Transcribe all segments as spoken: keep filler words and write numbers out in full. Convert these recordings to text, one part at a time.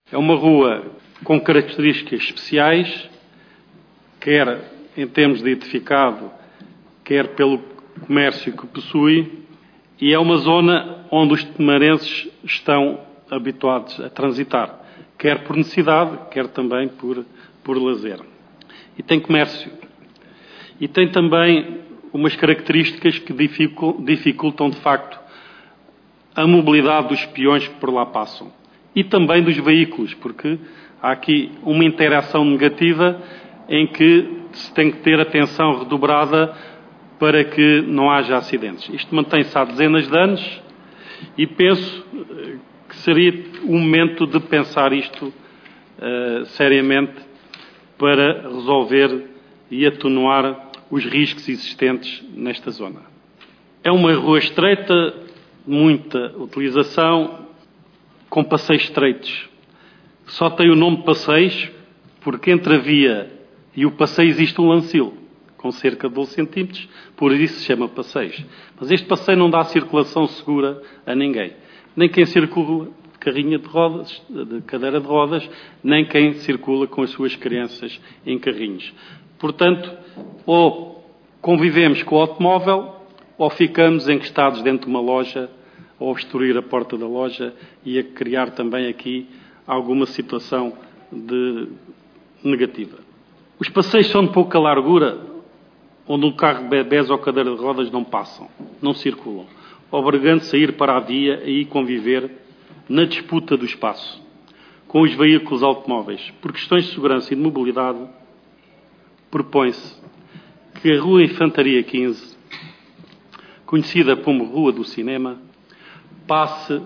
É uma rua com características especiais, quer em termos de edificado, quer pelo comércio que possui, e é uma zona onde os temarenses estão habituados a transitar, quer por necessidade, quer também por, por lazer. E tem comércio. E tem também umas características que dificultam, de facto, a mobilidade dos peões que por lá passam. E também dos veículos, porque há aqui uma interação negativa em que se tem que ter atenção redobrada para que não haja acidentes. Isto mantém-se há dezenas de anos e penso que seria o momento de pensar isto uh, seriamente para resolver e atenuar os riscos existentes nesta zona. É uma rua estreita, muita utilização, com passeios estreitos. Só tem o nome de passeios porque entre a via e o passeio existe um lancil, com cerca de doze centímetros, por isso se chama passeios. Mas este passeio não dá circulação segura a ninguém. Nem quem circula de carrinha de rodas, de cadeira de rodas, nem quem circula com as suas crianças em carrinhos. Portanto, ou convivemos com o automóvel, ou ficamos encostados dentro de uma loja, a obstruir a porta da loja e a criar também aqui alguma situação de negativa. Os passeios são de pouca largura, onde um carro de bebés ou cadeira de rodas não passam, não circulam, obrigando-se a ir para a via e conviver na disputa do espaço com os veículos automóveis. Por questões de segurança e de mobilidade, propõe-se que a Rua Infantaria quinze, conhecida como Rua do Cinema, passe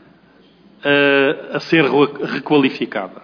a, a ser requalificada.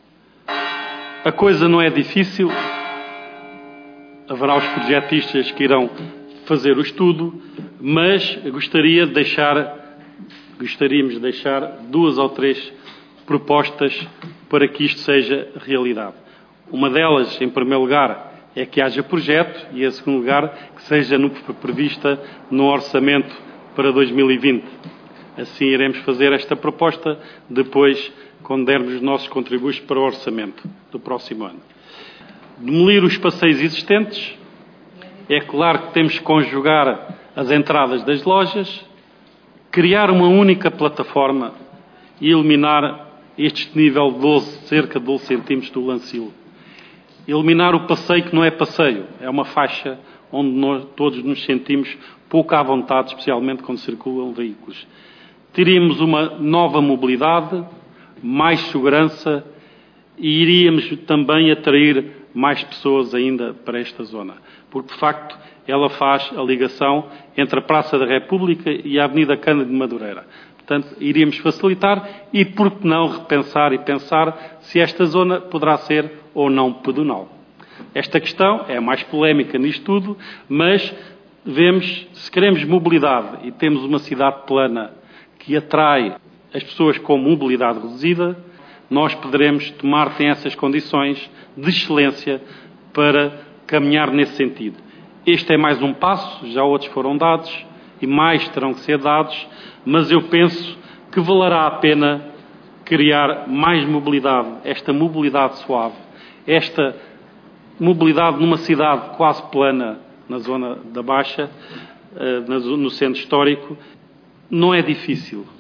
A coisa não é difícil, haverá os projetistas que irão fazer o estudo, mas gostaria de deixar, gostaríamos de deixar duas ou três propostas para que isto seja realidade. Uma delas, em primeiro lugar, é que haja projeto e, em segundo lugar, que seja no, prevista no orçamento para dois mil e vinte. Assim iremos fazer esta proposta depois, quando dermos os nossos contributos para o orçamento do próximo ano. Demolir os passeios existentes. É claro que temos que conjugar as entradas das lojas, criar uma única plataforma e eliminar este nível de doze, cerca de doze centímetros do lancil. Eliminar o passeio que não é passeio, é uma faixa onde nós todos nos sentimos pouco à vontade, especialmente quando circulam veículos. Teríamos uma nova mobilidade, mais segurança e iríamos também atrair mais pessoas ainda para esta zona. Porque, de facto, ela faz a ligação entre a Praça da República e a Avenida Cândido de Madureira. Portanto, iríamos facilitar e, por que não, repensar e pensar se esta zona poderá ser ou não pedonal. Esta questão é a mais polémica nisto tudo, mas vemos, se queremos mobilidade e temos uma cidade plana que atrai as pessoas com mobilidade reduzida, nós poderemos tomar tem essas condições de excelência para caminhar nesse sentido. Este é mais um passo, já outros foram dados e mais terão que ser dados, mas eu penso que valerá a pena criar mais mobilidade, esta mobilidade suave, esta mobilidade numa cidade quase plana na zona da Baixa, no centro histórico. Não é difícil.